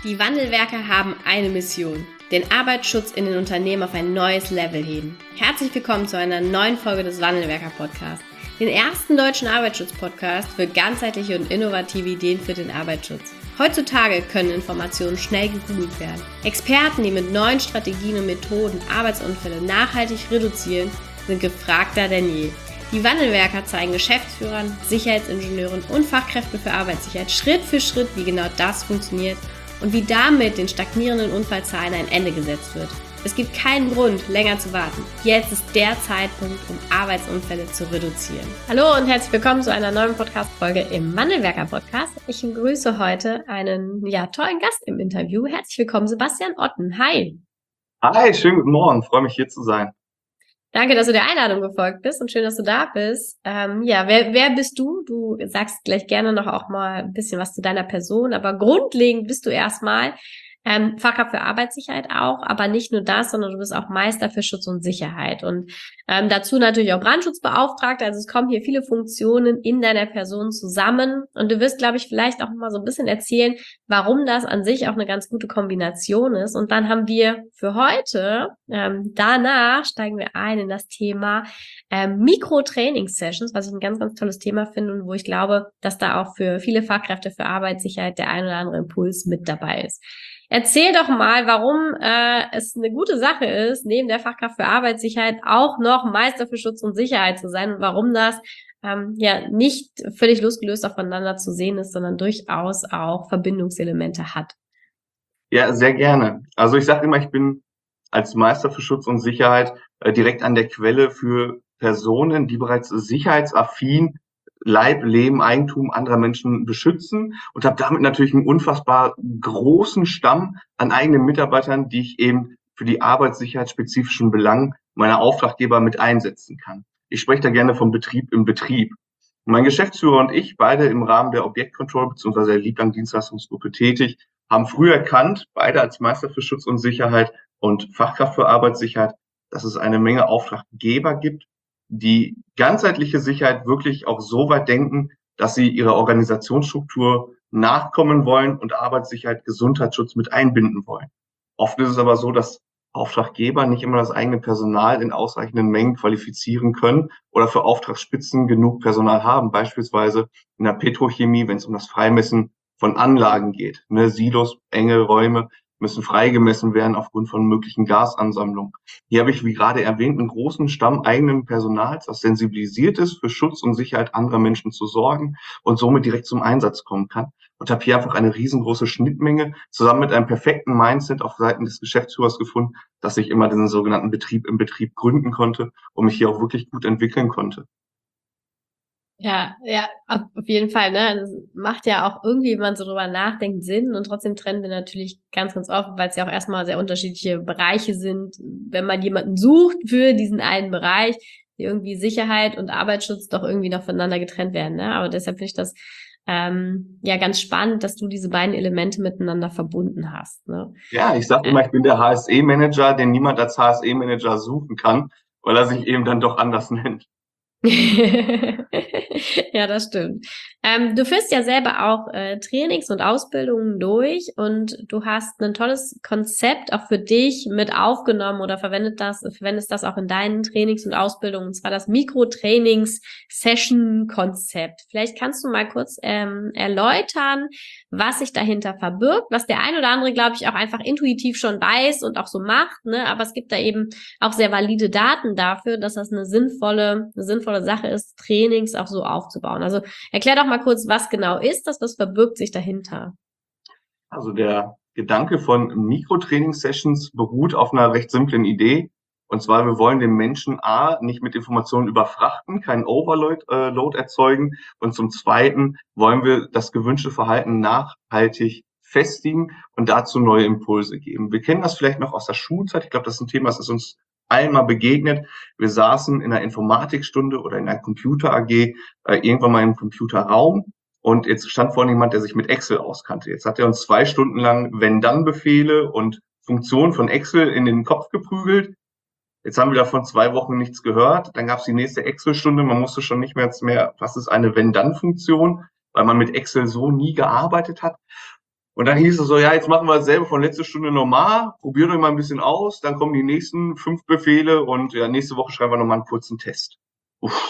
Die Wandelwerker haben eine Mission: den Arbeitsschutz in den Unternehmen auf ein neues Level heben. Herzlich willkommen zu einer neuen Folge des Wandelwerker-Podcasts, den ersten deutschen Arbeitsschutz-Podcast für ganzheitliche und innovative Ideen für den Arbeitsschutz. Heutzutage können Informationen schnell gegoogelt werden. Experten, die mit neuen Strategien und Methoden Arbeitsunfälle nachhaltig reduzieren, sind gefragter denn je. Die Wandelwerker zeigen Geschäftsführern, Sicherheitsingenieuren und Fachkräften für Arbeitssicherheit Schritt für Schritt, wie genau das funktioniert und wie damit den stagnierenden Unfallzahlen ein Ende gesetzt wird. Es gibt keinen Grund, länger zu warten. Jetzt ist der Zeitpunkt, um Arbeitsunfälle zu reduzieren. Hallo und herzlich willkommen zu einer neuen Podcast-Folge im Wandelwerker-Podcast. Ich begrüße heute einen tollen Gast im Interview. Herzlich willkommen, Sebastian Otten. Hi. Hi, schönen guten Morgen. Freue mich, hier zu sein. Danke, dass du der Einladung gefolgt bist und schön, dass du da bist. Wer bist du? Du sagst gleich gerne noch auch mal ein bisschen was zu deiner Person, aber grundlegend bist du erstmal Fachkraft für Arbeitssicherheit auch, aber nicht nur das, sondern du bist auch Meister für Schutz und Sicherheit und dazu natürlich auch Brandschutzbeauftragter. Also es kommen hier viele Funktionen in deiner Person zusammen und du wirst, glaube ich, vielleicht auch mal so ein bisschen erzählen, warum das an sich auch eine ganz gute Kombination ist. Und dann haben wir für heute, danach steigen wir ein in das Thema Mikro-Training-Sessions, was ich ein ganz, ganz tolles Thema finde und wo ich glaube, dass da auch für viele Fachkräfte für Arbeitssicherheit der ein oder andere Impuls mit dabei ist. Erzähl doch mal, warum es eine gute Sache ist, neben der Fachkraft für Arbeitssicherheit auch noch Meister für Schutz und Sicherheit zu sein und warum das nicht völlig losgelöst aufeinander zu sehen ist, sondern durchaus auch Verbindungselemente hat. Ja, sehr gerne. Also ich sage immer, ich bin als Meister für Schutz und Sicherheit direkt an der Quelle für Personen, die bereits sicherheitsaffin Leib, Leben, Eigentum anderer Menschen beschützen und habe damit natürlich einen unfassbar großen Stamm an eigenen Mitarbeitern, die ich eben für die arbeitssicherheitsspezifischen Belangen meiner Auftraggeber mit einsetzen kann. Ich spreche da gerne vom Betrieb im Betrieb. Und mein Geschäftsführer und ich, beide im Rahmen der Objektcontrol bzw. der Lieblang-Dienstleistungsgruppe tätig, haben früh erkannt, beide als Meister für Schutz und Sicherheit und Fachkraft für Arbeitssicherheit, dass es eine Menge Auftraggeber gibt, die ganzheitliche Sicherheit wirklich auch so weit denken, dass sie ihrer Organisationsstruktur nachkommen wollen und Arbeitssicherheit, Gesundheitsschutz mit einbinden wollen. Oft ist es aber so, dass Auftraggeber nicht immer das eigene Personal in ausreichenden Mengen qualifizieren können oder für Auftragsspitzen genug Personal haben, beispielsweise in der Petrochemie, wenn es um das Freimessen von Anlagen geht. Silos, enge Räume müssen freigemessen werden aufgrund von möglichen Gasansammlungen. Hier habe ich, wie gerade erwähnt, einen großen Stamm eigenen Personals, das sensibilisiert ist, für Schutz und Sicherheit anderer Menschen zu sorgen und somit direkt zum Einsatz kommen kann. Und habe hier einfach eine riesengroße Schnittmenge zusammen mit einem perfekten Mindset auf Seiten des Geschäftsführers gefunden, dass ich immer diesen sogenannten Betrieb im Betrieb gründen konnte und mich hier auch wirklich gut entwickeln konnte. Ja, auf jeden Fall, ne? Das macht ja auch irgendwie, wenn man so drüber nachdenkt, Sinn und trotzdem trennen wir natürlich ganz, ganz oft, weil es ja auch erstmal sehr unterschiedliche Bereiche sind. Wenn man jemanden sucht für diesen einen Bereich, die irgendwie Sicherheit und Arbeitsschutz doch irgendwie noch voneinander getrennt werden, ne? Aber deshalb finde ich das ganz spannend, dass du diese beiden Elemente miteinander verbunden hast, ne? Ja, ich sage immer, ich bin der HSE-Manager, den niemand als HSE-Manager suchen kann, weil er sich eben dann doch anders nennt. Ja, das stimmt. Du führst ja selber auch Trainings und Ausbildungen durch und du hast ein tolles Konzept auch für dich mit aufgenommen oder verwendest das auch in deinen Trainings und Ausbildungen, und zwar das Mikrotrainings-Session-Konzept. Vielleicht kannst du mal kurz erläutern, was sich dahinter verbirgt, was der ein oder andere, glaube ich, auch einfach intuitiv schon weiß und auch so macht, ne? Aber es gibt da eben auch sehr valide Daten dafür, dass das eine sinnvolle Sache ist, Trainings auch so aufzubauen. Also erklär doch mal kurz, was genau ist das, was verbirgt sich dahinter? Also der Gedanke von Mikrotraining-Sessions beruht auf einer recht simplen Idee. Und zwar, wir wollen den Menschen nicht mit Informationen überfrachten, keinen Overload erzeugen. Und zum Zweiten wollen wir das gewünschte Verhalten nachhaltig festigen und dazu neue Impulse geben. Wir kennen das vielleicht noch aus der Schulzeit. Ich glaube, das ist ein Thema, das ist uns allen mal begegnet. Wir saßen in einer Informatikstunde oder in einer Computer-AG irgendwann mal im Computerraum. Und jetzt stand vorne jemand, der sich mit Excel auskannte. Jetzt hat er uns 2 Stunden lang Wenn-Dann-Befehle und Funktionen von Excel in den Kopf geprügelt. Jetzt haben wir davon 2 Wochen nichts gehört. Dann gab es die nächste Excel-Stunde. Man musste schon nicht mehr, was ist eine Wenn-Dann-Funktion, weil man mit Excel so nie gearbeitet hat. Und dann hieß es so, ja, jetzt machen wir dasselbe von letzter Stunde normal, probiert euch mal ein bisschen aus, dann kommen die nächsten 5 Befehle und ja, nächste Woche schreiben wir nochmal einen kurzen Test. Uff,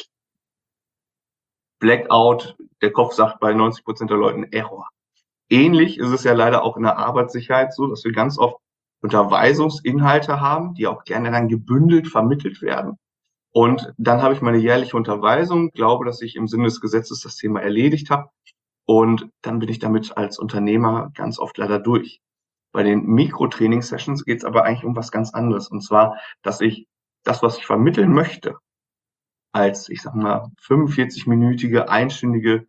Blackout, der Kopf sagt bei 90% der Leuten Error. Ähnlich ist es ja leider auch in der Arbeitssicherheit so, dass wir ganz oft Unterweisungsinhalte haben, die auch gerne dann gebündelt vermittelt werden. Und dann habe ich meine jährliche Unterweisung, glaube, dass ich im Sinne des Gesetzes das Thema erledigt habe. Und dann bin ich damit als Unternehmer ganz oft leider durch. Bei den Mikrotraining-Sessions geht es aber eigentlich um was ganz anderes. Und zwar, dass ich das, was ich vermitteln möchte, als, ich sag mal, 45-minütige, einstündige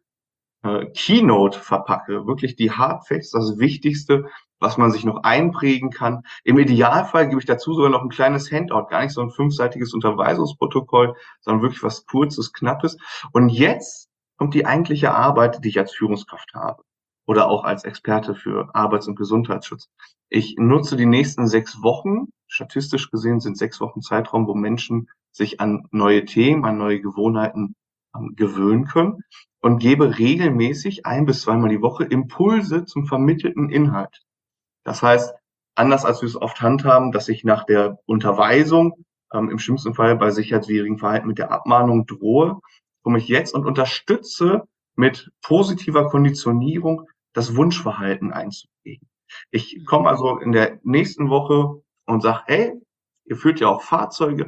Keynote verpacke. Wirklich die Hard Facts, das Wichtigste, was man sich noch einprägen kann. Im Idealfall gebe ich dazu sogar noch ein kleines Handout, gar nicht so ein 5-seitiges Unterweisungsprotokoll, sondern wirklich was Kurzes, Knappes. Und jetzt kommt die eigentliche Arbeit, die ich als Führungskraft habe oder auch als Experte für Arbeits- und Gesundheitsschutz. Ich nutze die nächsten 6 Wochen, statistisch gesehen sind 6 Wochen Zeitraum, wo Menschen sich an neue Themen, an neue Gewohnheiten gewöhnen können und gebe regelmäßig 1 bis zweimal die Woche Impulse zum vermittelten Inhalt. Das heißt, anders als wir es oft handhaben, dass ich nach der Unterweisung im schlimmsten Fall bei sicherheitswidrigem Verhalten mit der Abmahnung drohe, komme ich jetzt und unterstütze mit positiver Konditionierung das Wunschverhalten einzuprägen. Ich komme also in der nächsten Woche und sage, hey, ihr führt ja auch Fahrzeuge.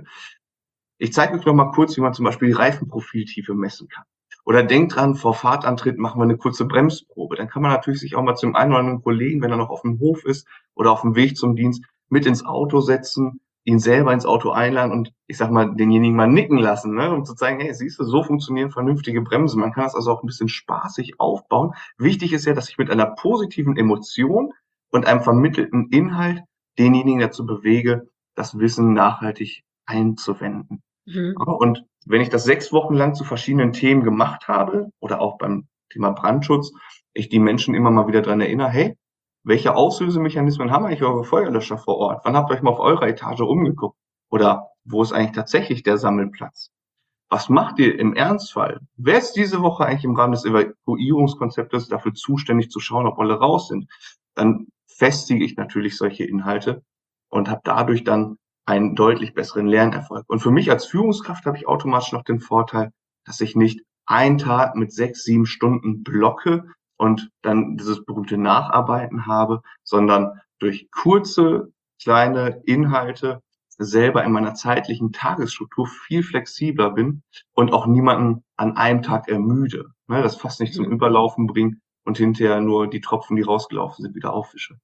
Ich zeige euch noch mal kurz, wie man zum Beispiel die Reifenprofiltiefe messen kann. Oder denkt dran, vor Fahrtantritt machen wir eine kurze Bremsprobe. Dann kann man natürlich sich auch mal zum einen oder anderen Kollegen, wenn er noch auf dem Hof ist oder auf dem Weg zum Dienst, mit ins Auto setzen, ihn selber ins Auto einladen und ich sag mal, denjenigen mal nicken lassen, ne, um zu zeigen, hey, siehst du, so funktionieren vernünftige Bremsen. Man kann das also auch ein bisschen spaßig aufbauen. Wichtig ist ja, dass ich mit einer positiven Emotion und einem vermittelten Inhalt denjenigen dazu bewege, das Wissen nachhaltig einzuwenden. Mhm. Ja, und wenn ich das 6 Wochen lang zu verschiedenen Themen gemacht habe oder auch beim Thema Brandschutz, ich die Menschen immer mal wieder dran erinnere, hey, welche Auslösemechanismen haben eigentlich eure Feuerlöscher vor Ort? Wann habt ihr euch mal auf eurer Etage umgeguckt? Oder wo ist eigentlich tatsächlich der Sammelplatz? Was macht ihr im Ernstfall? Wer ist diese Woche eigentlich im Rahmen des Evakuierungskonzeptes dafür zuständig zu schauen, ob alle raus sind? Dann festige ich natürlich solche Inhalte und habe dadurch dann einen deutlich besseren Lernerfolg. Und für mich als Führungskraft habe ich automatisch noch den Vorteil, dass ich nicht einen Tag mit 6, 7 Stunden blocke und dann dieses berühmte Nacharbeiten habe, sondern durch kurze, kleine Inhalte selber in meiner zeitlichen Tagesstruktur viel flexibler bin und auch niemanden an einem Tag ermüde, ne, das fast nicht zum Mhm. Überlaufen bringt und hinterher nur die Tropfen, die rausgelaufen sind, wieder aufwische.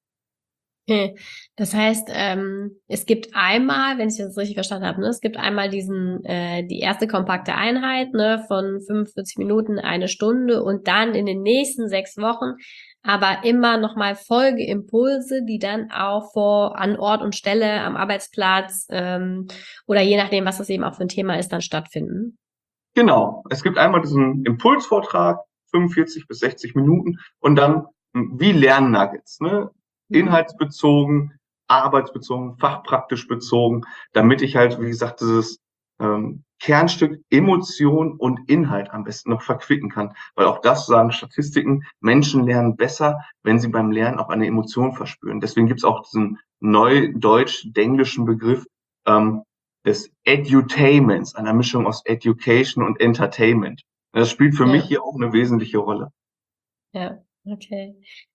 Okay. Das heißt, es gibt einmal, wenn ich das richtig verstanden habe, ne, es gibt einmal die erste kompakte Einheit, ne, von 45 Minuten, 1 Stunde und dann in den nächsten 6 Wochen aber immer nochmal Folgeimpulse, die dann auch an Ort und Stelle am Arbeitsplatz oder je nachdem, was das eben auch für ein Thema ist, dann stattfinden. Genau, es gibt einmal diesen Impulsvortrag, 45 bis 60 Minuten und dann wie Lernnuggets, ne? Mhm. Inhaltsbezogen, arbeitsbezogen, fachpraktisch bezogen, damit ich halt, wie gesagt, dieses Kernstück Emotion und Inhalt am besten noch verquicken kann. Weil auch das sagen Statistiken, Menschen lernen besser, wenn sie beim Lernen auch eine Emotion verspüren. Deswegen gibt es auch diesen neudeutsch-denglischen Begriff ähm, des Edutainments, einer Mischung aus Education und Entertainment. Das spielt für mich Ja, hier auch eine wesentliche Rolle. ja, okay.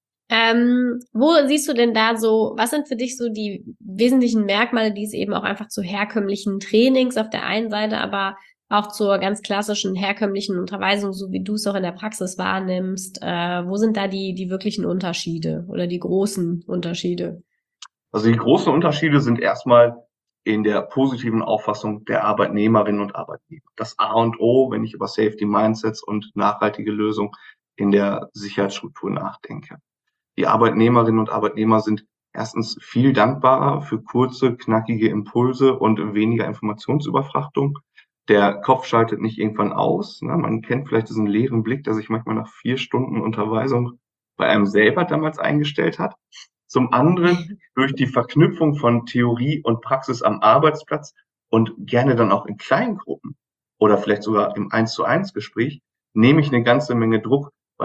Wo siehst du denn da so, was sind für dich so die wesentlichen Merkmale, die es eben auch einfach zu herkömmlichen Trainings auf der einen Seite, aber auch zur ganz klassischen herkömmlichen Unterweisung, so wie du es auch in der Praxis wahrnimmst, wo sind da die wirklichen Unterschiede oder die großen Unterschiede? Also die großen Unterschiede sind erstmal in der positiven Auffassung der Arbeitnehmerinnen und Arbeitnehmer. Das A und O, wenn ich über Safety Mindsets und nachhaltige Lösungen in der Sicherheitsstruktur nachdenke. Die Arbeitnehmerinnen und Arbeitnehmer sind erstens viel dankbarer für kurze, knackige Impulse und weniger Informationsüberfrachtung. Der Kopf schaltet nicht irgendwann aus. Ne? Man kennt vielleicht diesen leeren Blick, der sich manchmal nach 4 Stunden Unterweisung bei einem selber damals eingestellt hat. Zum anderen durch die Verknüpfung von Theorie und Praxis am Arbeitsplatz und gerne dann auch in kleinen Gruppen oder vielleicht sogar im 1-zu-1 Gespräch nehme ich eine ganze Menge Druck, weil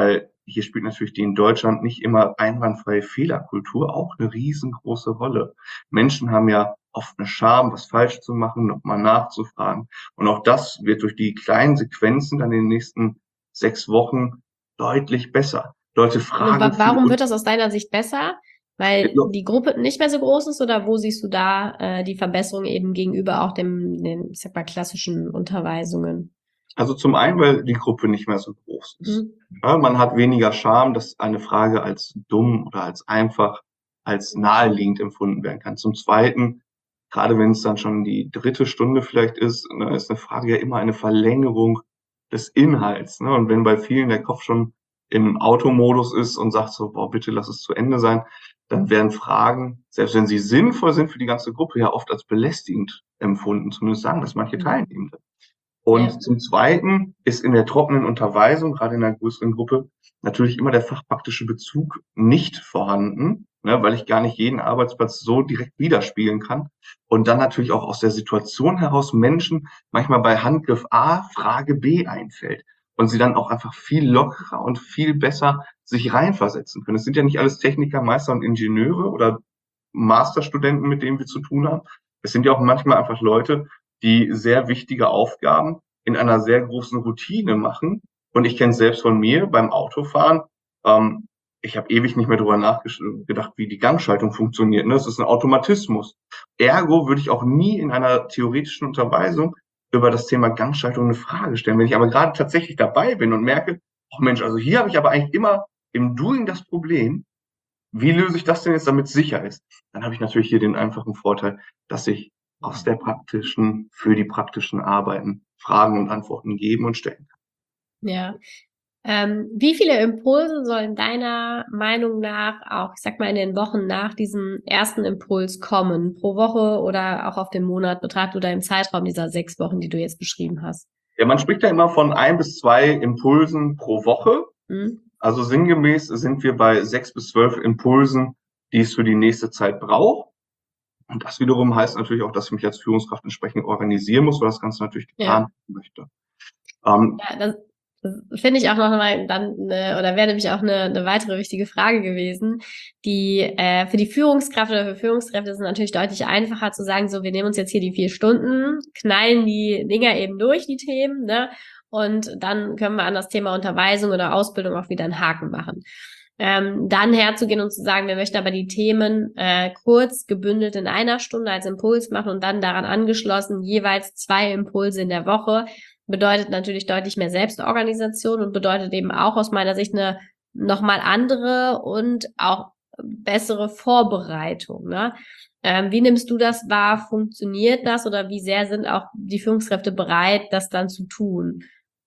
hier spielt natürlich die in Deutschland nicht immer einwandfreie Fehlerkultur auch eine riesengroße Rolle. Menschen haben ja oft eine Scham, was falsch zu machen, nochmal nachzufragen. Und auch das wird durch die kleinen Sequenzen dann in den nächsten 6 Wochen deutlich besser. Leute Und fragen viel warum und wird das aus deiner Sicht besser? Weil die Gruppe nicht mehr so groß ist oder wo siehst du da die Verbesserung eben gegenüber auch den, ich sag mal, klassischen Unterweisungen? also zum einen, weil die Gruppe nicht mehr so groß ist. Mhm. Ja, man hat weniger Scham, dass eine Frage als dumm oder als einfach, als naheliegend empfunden werden kann. Zum Zweiten, gerade wenn es dann schon die 3. Stunde vielleicht ist, ne, ist eine Frage ja immer eine Verlängerung des Inhalts. Ne? Und wenn bei vielen der Kopf schon im Automodus ist und sagt so, boah, bitte lass es zu Ende sein, dann werden Fragen, selbst wenn sie sinnvoll sind für die ganze Gruppe, ja oft als belästigend empfunden. Zumindest sagen das manche Mhm. Teilnehmende. Ja. Und zum Zweiten ist in der trockenen Unterweisung, gerade in einer größeren Gruppe, natürlich immer der fachpraktische Bezug nicht vorhanden, ne, weil ich gar nicht jeden Arbeitsplatz so direkt widerspiegeln kann. Und dann natürlich auch aus der Situation heraus Menschen manchmal bei Handgriff A Frage B einfällt und sie dann auch einfach viel lockerer und viel besser sich reinversetzen können. Es sind ja nicht alles Techniker, Meister und Ingenieure oder Masterstudenten, mit denen wir zu tun haben. Es sind ja auch manchmal einfach Leute, die sehr wichtige Aufgaben in einer sehr großen Routine machen. Und ich kenne es selbst von mir beim Autofahren. Ähm, Ich habe ewig nicht mehr darüber nachgedacht, wie die Gangschaltung funktioniert. Ne? Das ist ein Automatismus. Ergo würde ich auch nie in einer theoretischen Unterweisung über das Thema Gangschaltung eine Frage stellen. Wenn ich aber gerade tatsächlich dabei bin und merke, oh Mensch, also hier habe ich aber eigentlich immer im Doing das Problem, wie löse ich das denn jetzt, damit es sicher ist? Dann habe ich natürlich hier den einfachen Vorteil, dass ich aus der praktischen für die praktischen Arbeiten Fragen und Antworten geben und stellen kann. Ja. Wie viele Impulse sollen deiner Meinung nach auch, ich sag mal, in den Wochen nach diesem ersten Impuls kommen? Pro Woche oder auch auf den Monat betrachtet oder im Zeitraum dieser 6 Wochen, die du jetzt beschrieben hast? Ja, man spricht ja immer von 1 bis 2 Impulsen pro Woche. Mhm. Also sinngemäß sind wir bei 6 bis 12 Impulsen, die es für die nächste Zeit braucht. Und das wiederum heißt natürlich auch, dass ich mich als Führungskraft entsprechend organisieren muss, weil das Ganze natürlich Ja. geplant werden möchte. Ähm, Ja, das finde ich auch noch mal dann oder wäre nämlich auch eine weitere wichtige Frage gewesen, die für die Führungskraft oder für Führungskräfte ist es natürlich deutlich einfacher zu sagen, so wir nehmen uns jetzt hier die 4 Stunden, knallen die Dinger eben durch, die Themen, ne? Und dann können wir an das Thema Unterweisung oder Ausbildung auch wieder einen Haken machen. Dann herzugehen und zu sagen, wir möchten aber die Themen kurz gebündelt in einer Stunde als Impuls machen und dann daran angeschlossen jeweils 2 Impulse in der Woche, bedeutet natürlich deutlich mehr Selbstorganisation und bedeutet eben auch aus meiner Sicht eine nochmal andere und auch bessere Vorbereitung. Ne? Wie nimmst du das wahr? Funktioniert das oder wie sehr sind auch die Führungskräfte bereit, das dann zu tun?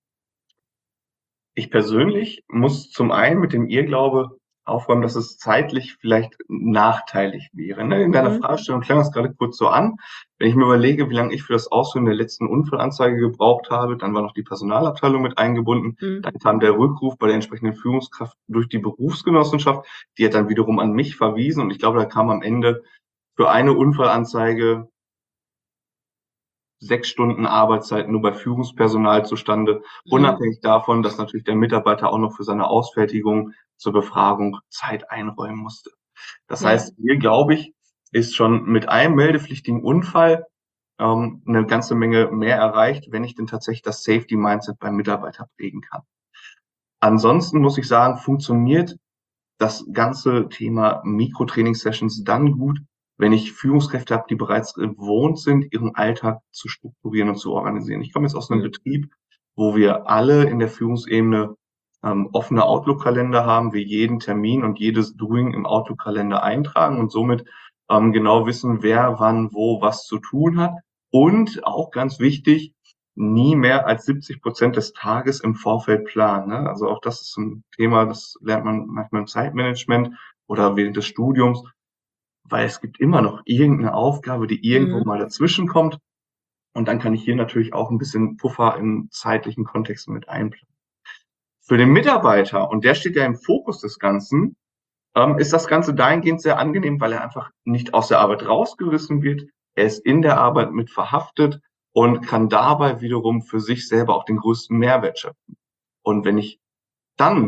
Ich persönlich muss zum einen mit dem Irrglaube aufräumen, dass es zeitlich vielleicht nachteilig wäre. Ne? In deiner Mhm. Fragestellung klang das gerade kurz so an. Wenn ich mir überlege, wie lange ich für das Ausfüllen der letzten Unfallanzeige gebraucht habe, dann war noch die Personalabteilung mit eingebunden. Mhm. Dann kam der Rückruf bei der entsprechenden Führungskraft durch die Berufsgenossenschaft. Die hat dann wiederum an mich verwiesen und ich glaube, da kam am Ende für eine Unfallanzeige 6 Stunden Arbeitszeit nur bei Führungspersonal zustande, Mhm. unabhängig davon, dass natürlich der Mitarbeiter auch noch für seine Ausfertigung zur Befragung Zeit einräumen musste. Das Ja. heißt, hier glaube ich, ist schon mit einem meldepflichtigen Unfall eine ganze Menge mehr erreicht, wenn ich denn tatsächlich das Safety Mindset beim Mitarbeiter prägen kann. Ansonsten muss ich sagen, funktioniert das ganze Thema Mikrotraining-Sessions dann gut, wenn ich Führungskräfte habe, die bereits gewohnt sind, ihren Alltag zu strukturieren und zu organisieren. Ich komme jetzt aus einem Mhm. Betrieb, wo wir alle in der Führungsebene offene Outlook-Kalender haben, wir jeden Termin und jedes Doing im Outlook-Kalender eintragen und somit genau wissen, wer wann wo was zu tun hat. Und auch ganz wichtig, nie mehr als 70% des Tages im Vorfeld planen. Ne? Also auch das ist ein Thema, das lernt man manchmal im Zeitmanagement oder während des Studiums, weil es gibt immer noch irgendeine Aufgabe, die irgendwo Mhm. mal dazwischen kommt. Und dann kann ich hier natürlich auch ein bisschen Puffer im zeitlichen Kontext mit einplanen. Für den Mitarbeiter, und der steht ja im Fokus des Ganzen, ist das Ganze dahingehend sehr angenehm, weil er einfach nicht aus der Arbeit rausgerissen wird. Er ist in der Arbeit mit verhaftet und kann dabei wiederum für sich selber auch den größten Mehrwert schöpfen. Und wenn ich dann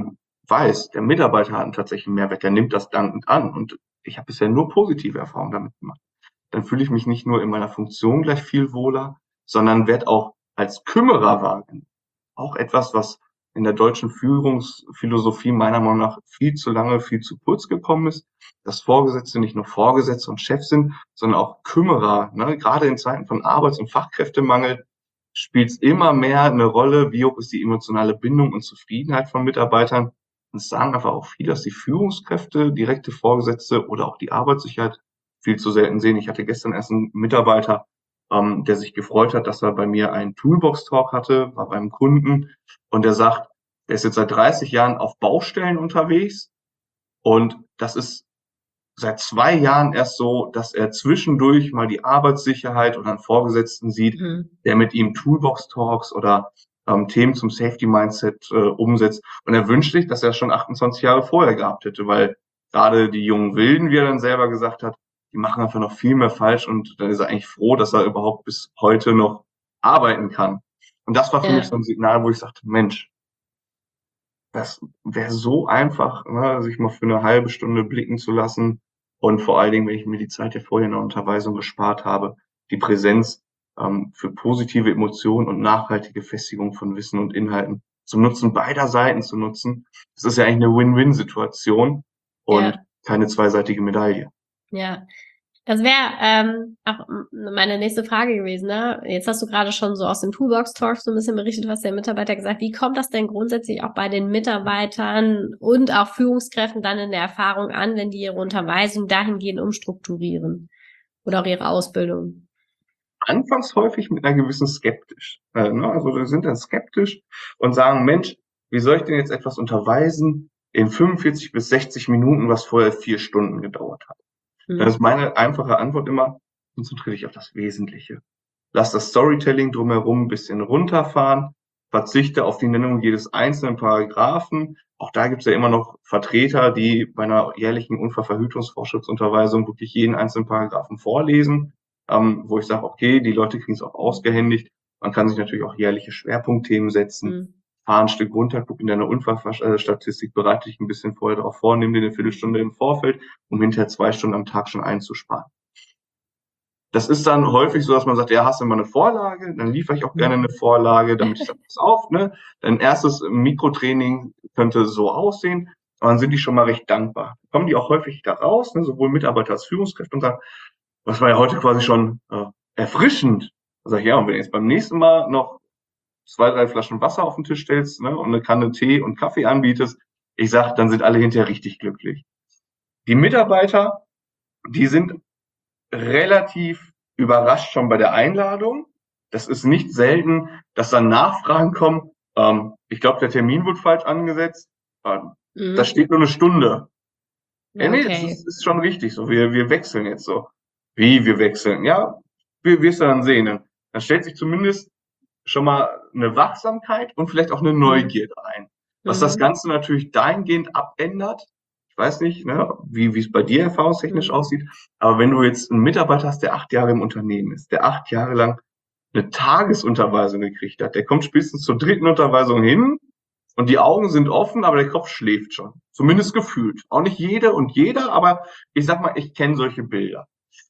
weiß, der Mitarbeiter hat einen tatsächlichen Mehrwert, der nimmt das dankend an und ich habe bisher nur positive Erfahrungen damit gemacht, dann fühle ich mich nicht nur in meiner Funktion gleich viel wohler, sondern werde auch als Kümmerer wahrgenommen. Auch etwas, was in der deutschen Führungsphilosophie meiner Meinung nach viel zu lange, viel zu kurz gekommen ist, dass Vorgesetzte nicht nur Vorgesetzte und Chefs sind, sondern auch Kümmerer. Ne? Gerade in Zeiten von Arbeits- und Fachkräftemangel spielt es immer mehr eine Rolle, wie hoch ist die emotionale Bindung und Zufriedenheit von Mitarbeitern. Und es sagen einfach auch viele, dass die Führungskräfte, direkte Vorgesetzte oder auch die Arbeitssicherheit viel zu selten sehen. Ich hatte gestern erst einen Mitarbeiter, der sich gefreut hat, dass er bei mir einen Toolbox-Talk hatte, war beim Kunden und der sagt, der ist jetzt seit 30 Jahren auf Baustellen unterwegs und das ist seit 2 Jahren erst so, dass er zwischendurch mal die Arbeitssicherheit oder einen Vorgesetzten sieht, der mit ihm Toolbox-Talks oder Themen zum Safety-Mindset umsetzt. Und er wünscht sich, dass er es schon 28 Jahre vorher gehabt hätte, weil gerade die jungen Wilden, wie er dann selber gesagt hat, die machen einfach noch viel mehr falsch und dann ist er eigentlich froh, dass er überhaupt bis heute noch arbeiten kann. Und das war für mich Ja, so ein Signal, wo ich sagte, Mensch, das wäre so einfach, ne, sich mal für eine halbe Stunde blicken zu lassen und vor allen Dingen, wenn ich mir die Zeit ja vorher in der Unterweisung gespart habe, die Präsenz für positive Emotionen und nachhaltige Festigung von Wissen und Inhalten zum Nutzen beider Seiten zu nutzen. Das ist ja eigentlich eine Win-Win-Situation und ja, keine zweiseitige Medaille. ja. Das wäre auch meine nächste Frage gewesen. Ne? Jetzt hast du gerade schon so aus dem Toolbox-Talk so ein bisschen berichtet, was der Mitarbeiter gesagt. Wie kommt das denn grundsätzlich auch bei den Mitarbeitern und auch Führungskräften dann in der Erfahrung an, wenn die ihre Unterweisung dahingehend umstrukturieren oder auch ihre Ausbildung? Anfangs häufig mit einer gewissen Skeptisch. Ne? Also wir sind dann skeptisch und sagen, Mensch, wie soll ich denn jetzt etwas unterweisen in 45 bis 60 Minuten, was vorher 4 Stunden gedauert hat? Dann ist Hm. meine einfache Antwort immer, konzentriere dich auf das Wesentliche. Lass das Storytelling drumherum ein bisschen runterfahren, verzichte auf die Nennung jedes einzelnen Paragraphen. Auch da gibt es ja immer noch Vertreter, die bei einer jährlichen Unfallverhütungsvorschriftsunterweisung wirklich jeden einzelnen Paragraphen vorlesen, wo ich sage, okay, die Leute kriegen es auch ausgehändigt. Man kann sich natürlich auch jährliche Schwerpunktthemen setzen. Hm. Fahr ein Stück runter, guck in deine Unfallstatistik, bereite dich ein bisschen vorher darauf vor, nimm dir eine Viertelstunde im Vorfeld, um hinterher 2 Stunden am Tag schon einzusparen. Das ist dann häufig so, dass man sagt, ja, hast du mal eine Vorlage? Dann liefere ich auch gerne eine Vorlage, damit ich sage, pass auf, ne? Dein erstes Mikrotraining könnte so aussehen. Und dann sind die schon mal recht dankbar. Kommen die auch häufig da raus, ne? Sowohl Mitarbeiter als Führungskräfte und sagen, das war ja heute quasi schon erfrischend. Da sage ich, ja, und wenn du jetzt beim nächsten Mal noch 2, 3 Flaschen Wasser auf den Tisch stellst, ne, und eine Kanne Tee und Kaffee anbietest, ich sag, dann sind alle hinterher richtig glücklich. Die Mitarbeiter, die sind relativ überrascht schon bei der Einladung. Das ist nicht selten, dass dann Nachfragen kommen. Ich glaube, der Termin wurde falsch angesetzt. Da Hm. steht nur eine Stunde. Ja, Ja, nee, das okay. ist schon richtig so. Wir wechseln jetzt so. Wie, wir wechseln? Ja, wir wirst du dann sehen. Dann stellt sich zumindest schon mal eine Wachsamkeit und vielleicht auch eine Hm. Neugierde ein. Was das Mhm. Ganze natürlich dahingehend abändert, ich weiß nicht, ne, wie es bei dir erfahrungstechnisch Hm. aussieht, aber wenn du jetzt einen Mitarbeiter hast, der 8 Jahre im Unternehmen ist, der 8 Jahre lang eine Tagesunterweisung gekriegt hat, der kommt spätestens zur dritten Unterweisung hin und die Augen sind offen, aber der Kopf schläft schon. Zumindest gefühlt. Auch nicht jede und jeder, aber ich sag mal, ich kenne solche Bilder.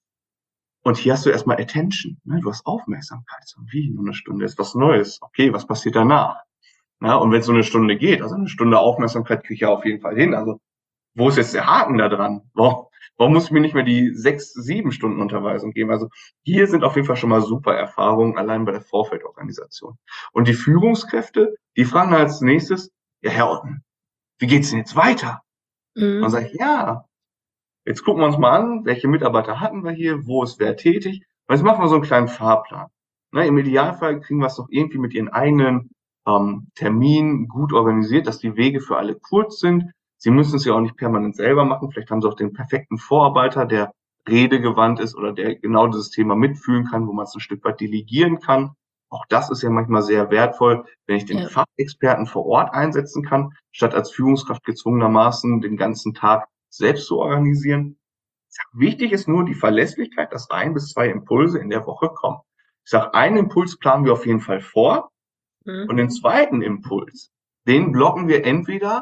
Und hier hast du erstmal Attention, ne? Du hast Aufmerksamkeit. So, wie, nur eine Stunde ist was Neues. Okay, was passiert danach? Na, und wenn es so eine Stunde geht, also eine Stunde Aufmerksamkeit kriege ich ja auf jeden Fall hin. Also wo ist jetzt der Haken da dran? Warum muss ich mir nicht mehr die 6, 7 Stunden Unterweisung geben? Also hier sind auf jeden Fall schon mal super Erfahrungen, allein bei der Vorfeldorganisation. Und die Führungskräfte, die fragen als nächstes, ja, Herr Otten, wie geht's denn jetzt weiter? Und dann Hm. sage ich, ja, jetzt gucken wir uns mal an, welche Mitarbeiter hatten wir hier, wo ist wer tätig. Und jetzt machen wir so einen kleinen Fahrplan. Ne, im Idealfall kriegen wir es doch irgendwie mit ihren eigenen Terminen gut organisiert, dass die Wege für alle kurz sind. Sie müssen es ja auch nicht permanent selber machen. Vielleicht haben sie auch den perfekten Vorarbeiter, der redegewandt ist oder der genau dieses Thema mitfühlen kann, wo man es ein Stück weit delegieren kann. Auch das ist ja manchmal sehr wertvoll, wenn ich den Ja. Fachexperten vor Ort einsetzen kann, statt als Führungskraft gezwungenermaßen den ganzen Tag selbst zu organisieren. Wichtig ist nur die Verlässlichkeit, dass 1 bis 2 Impulse in der Woche kommen. Ich sage, einen Impuls planen wir auf jeden Fall vor und Hm. den zweiten Impuls, den blocken wir entweder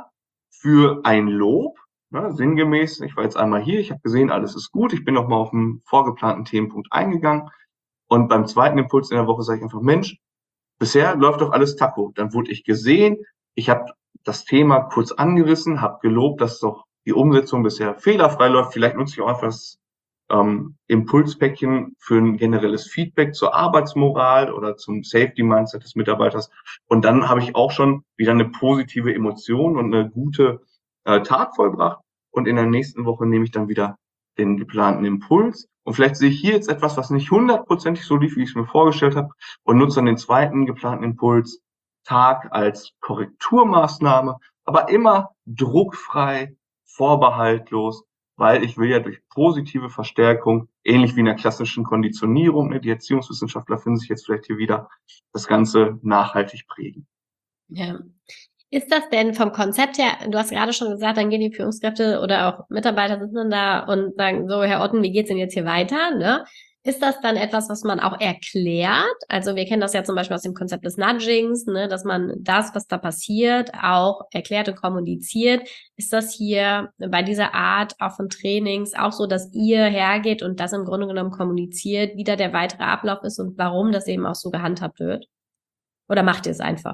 für ein Lob, ne, sinngemäß, ich war jetzt einmal hier, ich habe gesehen, alles ist gut, ich bin noch mal auf einen vorgeplanten Themenpunkt eingegangen und beim zweiten Impuls in der Woche sage ich einfach, Mensch, bisher läuft doch alles Taco. Dann wurde ich gesehen, ich habe das Thema kurz angerissen, habe gelobt, dass doch die Umsetzung bisher fehlerfrei läuft. Vielleicht nutze ich auch einfach das Impulspäckchen für ein generelles Feedback zur Arbeitsmoral oder zum Safety-Mindset des Mitarbeiters. Und dann habe ich auch schon wieder eine positive Emotion und eine gute Tat vollbracht. Und in der nächsten Woche nehme ich dann wieder den geplanten Impuls. Und vielleicht sehe ich hier jetzt etwas, was nicht hundertprozentig so lief, wie ich es mir vorgestellt habe, und nutze dann den zweiten geplanten Impuls Tag als Korrekturmaßnahme, aber immer druckfrei, vorbehaltlos, weil ich will ja durch positive Verstärkung, ähnlich wie in der klassischen Konditionierung, ne, die Erziehungswissenschaftler finden sich jetzt vielleicht hier wieder, das Ganze nachhaltig prägen. Ja. Ist das denn vom Konzept her, du hast gerade schon gesagt, dann gehen die Führungskräfte oder auch Mitarbeiter sitzen dann da und sagen, so, Herr Otten, wie geht's denn jetzt hier weiter, ne? Ist das dann etwas, was man auch erklärt? Also wir kennen das ja zum Beispiel aus dem Konzept des Nudgings, ne, dass man das, was da passiert, auch erklärt und kommuniziert. Ist das hier bei dieser Art auch von Trainings auch so, dass ihr hergeht und das im Grunde genommen kommuniziert, wie da der weitere Ablauf ist und warum das eben auch so gehandhabt wird? Oder macht ihr es einfach?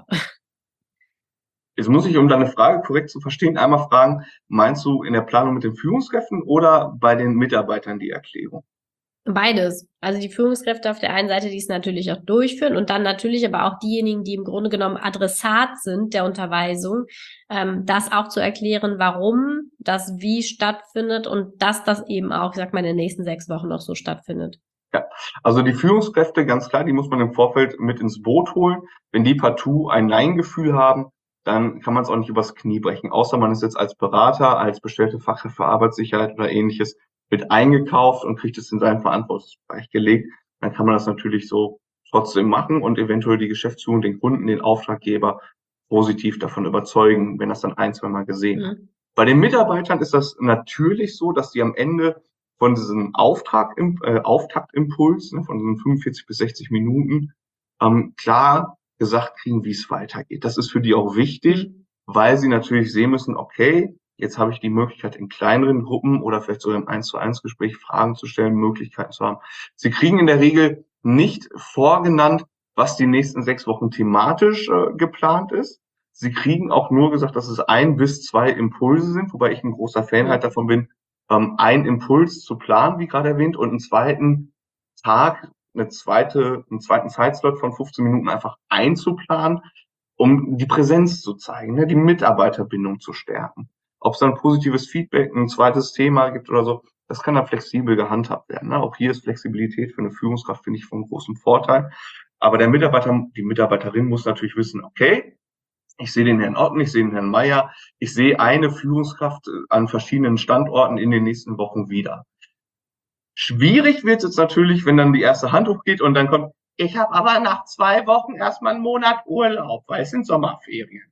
Jetzt muss ich, um deine Frage korrekt zu verstehen, einmal fragen, meinst du in der Planung mit den Führungskräften oder bei den Mitarbeitern die Erklärung? Beides. Also die Führungskräfte auf der einen Seite, die es natürlich auch durchführen und dann natürlich aber auch diejenigen, die im Grunde genommen Adressat sind der Unterweisung, das auch zu erklären, warum das wie stattfindet und dass das eben auch, ich sag mal, in den nächsten 6 Wochen noch so stattfindet. Ja, also die Führungskräfte, ganz klar, die muss man im Vorfeld mit ins Boot holen. Wenn die partout ein Nein-Gefühl haben, dann kann man es auch nicht übers Knie brechen. Außer man ist jetzt als Berater, als bestellte Fachkraft für Arbeitssicherheit oder ähnliches mit eingekauft und kriegt es in seinen Verantwortungsbereich gelegt. Dann kann man das natürlich so trotzdem machen und eventuell die Geschäftsführung, den Kunden, den Auftraggeber positiv davon überzeugen, wenn das dann ein, zwei Mal gesehen hat. Bei den Mitarbeitern ist das natürlich so, dass die am Ende von diesem Auftaktimpuls, ne, von diesen 45 bis 60 Minuten, klar gesagt kriegen, wie es weitergeht. Das ist für die auch wichtig, weil sie natürlich sehen müssen, okay, jetzt habe ich die Möglichkeit, in kleineren Gruppen oder vielleicht sogar im 1:1 Gespräch Fragen zu stellen, Möglichkeiten zu haben. Sie kriegen in der Regel nicht vorgenannt, was die nächsten 6 Wochen thematisch geplant ist. Sie kriegen auch nur gesagt, dass es 1 bis 2 Impulse sind, wobei ich ein großer Fan halt davon bin, einen Impuls zu planen, wie gerade erwähnt, und einen zweiten Tag, einen zweiten Zeitslot von 15 Minuten einfach einzuplanen, um die Präsenz zu zeigen, ne, die Mitarbeiterbindung zu stärken. Ob es dann positives Feedback, ein zweites Thema gibt oder so, das kann dann flexibel gehandhabt werden. Ne? Auch hier ist Flexibilität für eine Führungskraft, finde ich, von großem Vorteil. Aber der Mitarbeiter, die Mitarbeiterin muss natürlich wissen, okay, ich sehe den Herrn Otten, ich sehe den Herrn Meier, ich sehe eine Führungskraft an verschiedenen Standorten in den nächsten Wochen wieder. Schwierig wird es jetzt natürlich, wenn dann die erste Hand hochgeht und dann kommt, ich habe aber nach 2 Wochen erstmal einen Monat Urlaub, weil es sind Sommerferien.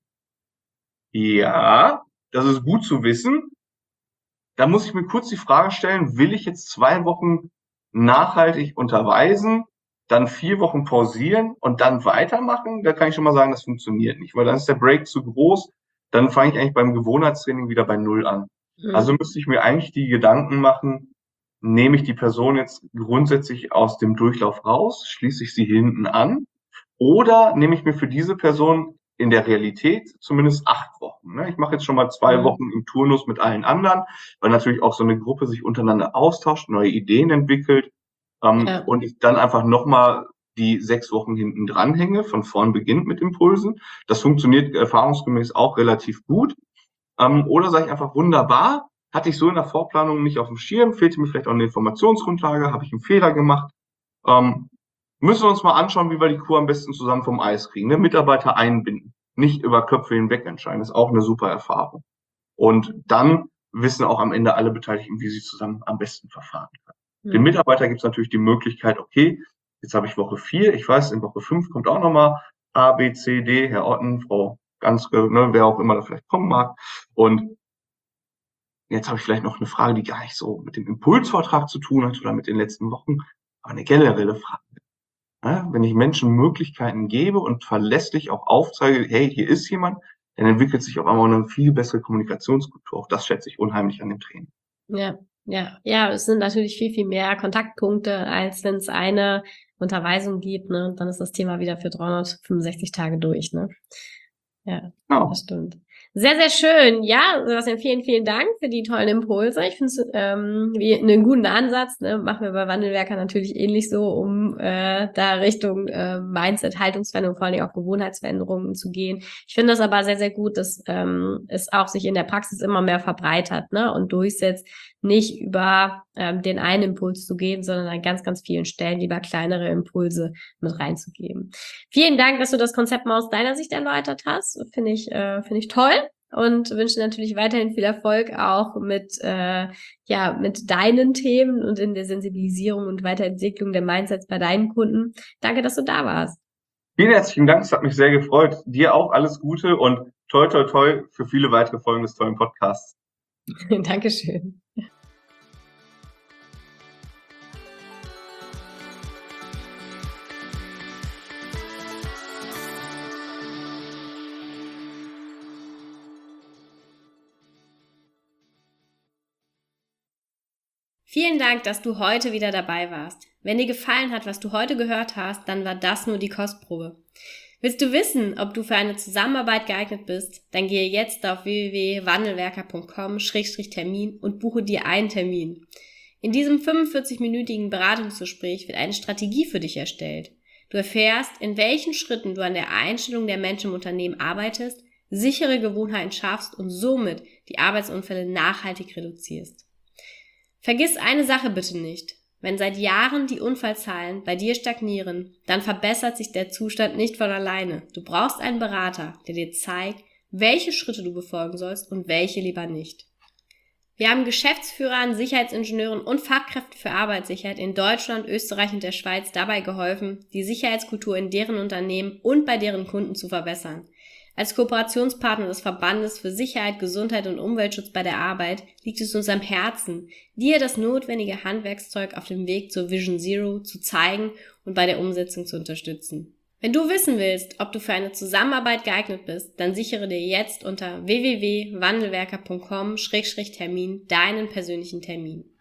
Ja, das ist gut zu wissen. Da muss ich mir kurz die Frage stellen, will ich jetzt 2 Wochen nachhaltig unterweisen, dann 4 Wochen pausieren und dann weitermachen? Da kann ich schon mal sagen, das funktioniert nicht, weil dann ist der Break zu groß. Dann fange ich eigentlich beim Gewohnheitstraining wieder bei Null an. Also müsste ich mir eigentlich die Gedanken machen, nehme ich die Person jetzt grundsätzlich aus dem Durchlauf raus, schließe ich sie hinten an, oder nehme ich mir für diese Person in der Realität zumindest 8 Wochen. Ne? Ich mache jetzt schon mal 2 Wochen im Turnus mit allen anderen, weil natürlich auch so eine Gruppe sich untereinander austauscht, neue Ideen entwickelt, und ich dann einfach nochmal die 6 Wochen hinten dranhänge, von vorn beginnt mit Impulsen. Das funktioniert erfahrungsgemäß auch relativ gut. Oder sage ich einfach, wunderbar, hatte ich so in der Vorplanung nicht auf dem Schirm, fehlte mir vielleicht auch eine Informationsgrundlage, habe ich einen Fehler gemacht. Müssen wir uns mal anschauen, wie wir die Kuh am besten zusammen vom Eis kriegen. Ne? Mitarbeiter einbinden, nicht über Köpfe hinweg entscheiden, ist auch eine super Erfahrung. Und dann wissen auch am Ende alle Beteiligten, wie sie zusammen am besten verfahren können. Dem Mitarbeiter gibt es natürlich die Möglichkeit, okay, jetzt habe ich Woche 4, ich weiß, in Woche 5 kommt auch nochmal A, B, C, D, Herr Otten, Frau Ganske, ne, wer auch immer da vielleicht kommen mag. Und jetzt habe ich vielleicht noch eine Frage, die gar nicht so mit dem Impulsvortrag zu tun hat oder mit den letzten Wochen, aber eine generelle Frage. Ja, wenn ich Menschen Möglichkeiten gebe und verlässlich auch aufzeige, hey, hier ist jemand, dann entwickelt sich auf einmal eine viel bessere Kommunikationskultur. Auch das schätze ich unheimlich an dem Training. Ja, es sind natürlich viel, viel mehr Kontaktpunkte, als wenn es eine Unterweisung gibt, ne? Und dann ist das Thema wieder für 365 Tage durch, ne? Ja, Genau. das stimmt. Sehr, sehr schön. Ja, Sebastian, vielen, vielen Dank für die tollen Impulse. Ich finde es wie einen guten Ansatz. Ne? Machen wir bei Wandelwerker natürlich ähnlich so, um da Richtung Mindset, Haltungsveränderung, vor allem auch Gewohnheitsveränderungen zu gehen. Ich finde das aber sehr, sehr gut, dass es auch sich in der Praxis immer mehr verbreitert, ne? Und durchsetzt, nicht über den einen Impuls zu gehen, sondern an ganz, ganz vielen Stellen lieber kleinere Impulse mit reinzugeben. Vielen Dank, dass du das Konzept mal aus deiner Sicht erläutert hast. Finde ich toll und wünsche natürlich weiterhin viel Erfolg auch mit deinen Themen und in der Sensibilisierung und Weiterentwicklung der Mindsets bei deinen Kunden. Danke, dass du da warst. Vielen herzlichen Dank, es hat mich sehr gefreut. Dir auch alles Gute und toi, toi, toi für viele weitere Folgen des tollen Podcasts. Dankeschön. Vielen Dank, dass du heute wieder dabei warst. Wenn dir gefallen hat, was du heute gehört hast, dann war das nur die Kostprobe. Willst du wissen, ob du für eine Zusammenarbeit geeignet bist? Dann gehe jetzt auf www.wandelwerker.com/Termin und buche dir einen Termin. In diesem 45-minütigen Beratungsgespräch wird eine Strategie für dich erstellt. Du erfährst, in welchen Schritten du an der Einstellung der Menschen im Unternehmen arbeitest, sichere Gewohnheiten schaffst und somit die Arbeitsunfälle nachhaltig reduzierst. Vergiss eine Sache bitte nicht. Wenn seit Jahren die Unfallzahlen bei dir stagnieren, dann verbessert sich der Zustand nicht von alleine. Du brauchst einen Berater, der dir zeigt, welche Schritte du befolgen sollst und welche lieber nicht. Wir haben Geschäftsführern, Sicherheitsingenieuren und Fachkräften für Arbeitssicherheit in Deutschland, Österreich und der Schweiz dabei geholfen, die Sicherheitskultur in deren Unternehmen und bei deren Kunden zu verbessern. Als Kooperationspartner des Verbandes für Sicherheit, Gesundheit und Umweltschutz bei der Arbeit liegt es uns am Herzen, dir das notwendige Handwerkszeug auf dem Weg zur Vision Zero zu zeigen und bei der Umsetzung zu unterstützen. Wenn du wissen willst, ob du für eine Zusammenarbeit geeignet bist, dann sichere dir jetzt unter www.wandelwerker.com/Termin deinen persönlichen Termin.